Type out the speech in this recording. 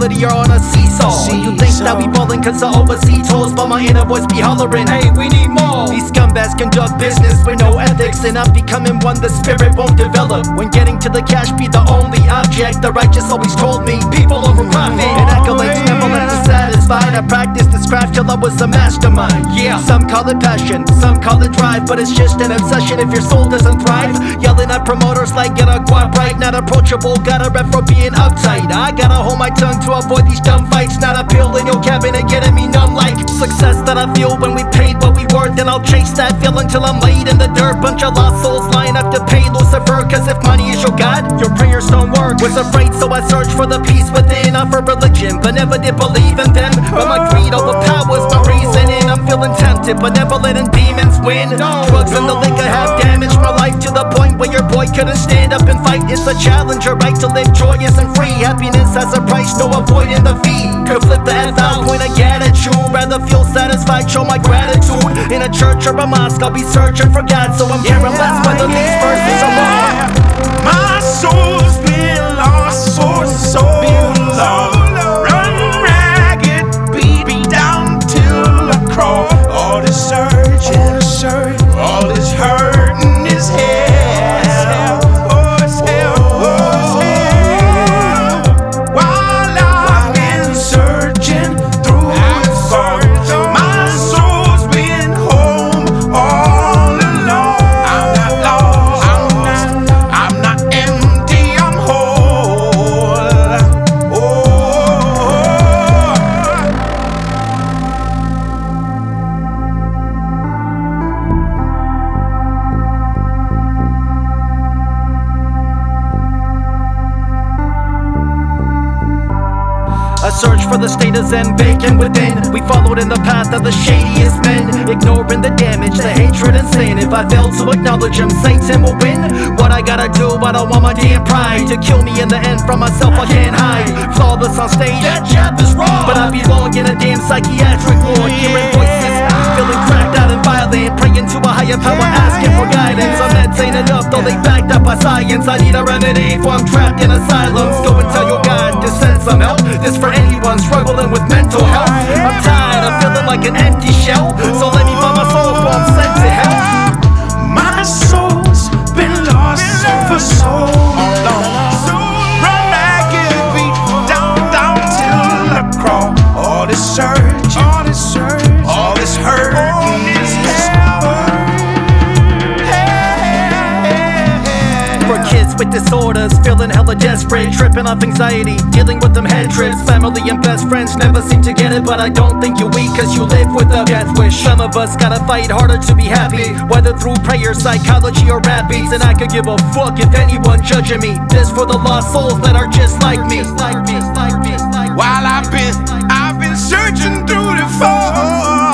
reality are on a seesaw. You think that we ballin' cause I oversee tolls, but my inner voice be hollering, hey, we need more. These scumbags conduct business with no ethics, and I'm becoming one the spirit won't develop. When getting to the cash be the only object, the righteous always told me people over profit, and accolades never left us satisfied. I practiced this craft till I was a mastermind. Yeah, some call it passion, some call it drive, but it's just an obsession if your soul doesn't thrive. Yelling at promoters like get a guap right, not approachable, got a rep for being uptight. I gotta hold my tongue to avoid these dumb fights, not a pill in your cabinet getting me numb like success that I feel when we paid what we worth. Then I'll chase that feeling till I'm laid in the dirt. Bunch of lost souls line up to pay Lucifer, cause if money is your god, your prayers don't work. Was afraid so I searched for the peace within, not for religion, but never did believe in them. But my greed overpowers my reasoning. I'm feeling tempted, but never letting demons win. Drugs and the liquor have damaged my life to the point where your boy couldn't stand up and fight. It's a challenge, your right to live joyous and free. Happiness has a price, no avoiding the fee. Could flip the F out, point of attitude. Rather feel satisfied, show my gratitude. In a church or a mosque, I'll be searching for God, so I'm caring less whether these verses are wrong. My soul's been lost for so long. Run ragged, beat down till I crawl. All this searching, all this hurting is hell. Oh, it's hell, oh, it's hell. While I've been searching through the fog, my soul's been home all alone. I'm not lost, I'm not empty, I'm whole. Oh. A search for the state of Zen vacant within. We followed in the path of the shadiest men, ignoring the damage, the hatred and sin. If I fail to acknowledge him, Satan will win. What I gotta do, I don't want my damn pride to kill me in the end. From myself I can't hide. Flawless on stage, that jab is wrong, but I belong in a damn psychiatric ward. Hearing voices, feeling cracked out and violent, praying to a higher power, asking for guidance. Our meds ain't enough, though they backed up by science. I need a remedy, for I'm trapped in asylums. Go and tell your God to send some help. This for anyone struggling with mental health. I'm tired of feeling like an empty shell, so let me find my soul before I'm sent to hell. My soul's been lost for so long. Run ragged, beat down till I crawl. All this search, all this hurting is hell. For kids with disorders, feeling hella desperate, tripping off anxiety, dealing with them head trips. Family and best friends never seem to get it, but I don't think you're weak cause you live with a death wish. Some of us gotta fight harder to be happy, whether through prayer, psychology, or rap beats. And I could give a fuck if anyone judging me. This for the lost souls that are just like me. While I've been searching through the fog.